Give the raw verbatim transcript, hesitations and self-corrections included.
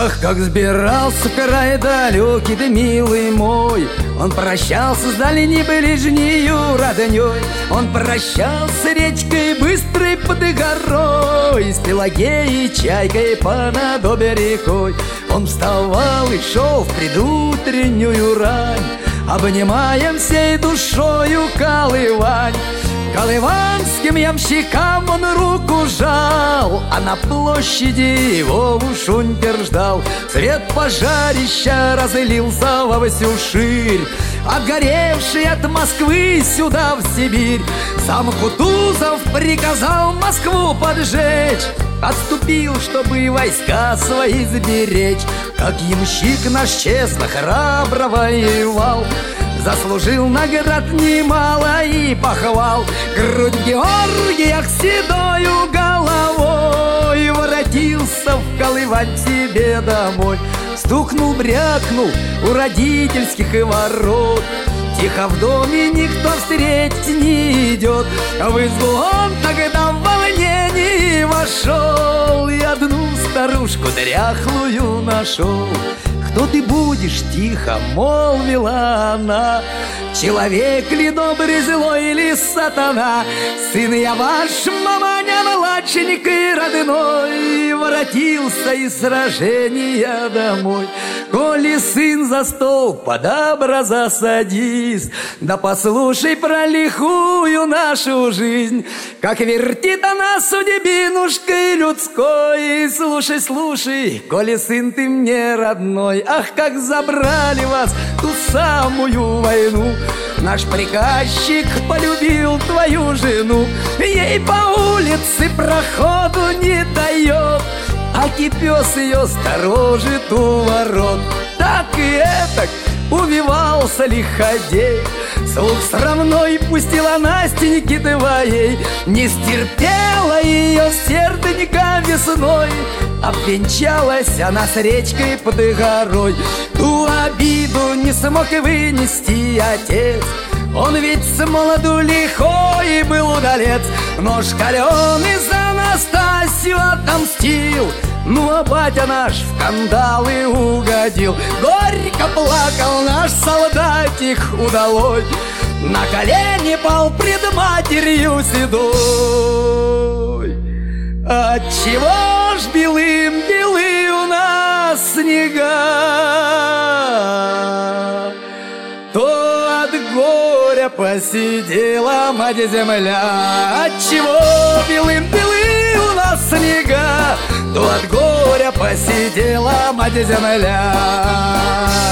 Ах, как сбирался в край далекий ты, милый мой. Он прощался с дальней ближнею роднёй. Он прощался с речкой быстрой под горой, с Пелагеей, чайкой понад обе рекой. Он вставал и шел в предутреннюю рань, обнимая всей душою Колывань. Колыванским ямщикам он руку жал, а на площади его уж унтер ждал. Свет пожарища разлился во всю ширь, отгоревший от Москвы сюда, в Сибирь. Сам Кутузов приказал Москву поджечь, отступил, чтобы войска свои сберечь. Как ямщик наш честно, храбро воевал, заслужил наград немало и похвал. Грудь в Георгиях седою головой, воротился в Колывань себе домой. Стукнул, брякнул у родительских ворот, тихо в доме никто встретить не идет. В избу он тогда в волнении вошел и одну старушку дряхлую нашел. «Кто ты будешь?» — тихо молвила она. «Человек ли добрый, злой или сатана? Сын я ваш, маманя, младшенька и родной, воротился из сражения домой. Коли сын за стол подобро засадись, да послушай про лихую нашу жизнь, как вертит она судьбинушкой людской. Слушай, слушай, коли сын ты мне родной, ах, как забрали вас ту самую войну. Наш приказчик полюбил твою жену, ей по улице проходу не дает, а кипес ее сторожит у ворот. Так и этак увивался лиходей, слух срамной пустила Настеньки твоей. Не стерпела ее серденька весной, обвенчалась она с речкой под горой. Ту обиду не смог и вынести отец, он ведь с молоду лихой был удалец. Но шкаленый за Настасью отомстил, ну а батя наш в кандалы угодил. Горько плакал наш солдатик удалой, на колени пал пред матерью седой. Отчего ж белым-белы у нас снега, то от горя посидела мать-земля. Отчего белым-белы у нас снега, то от горя посидела мать-земля.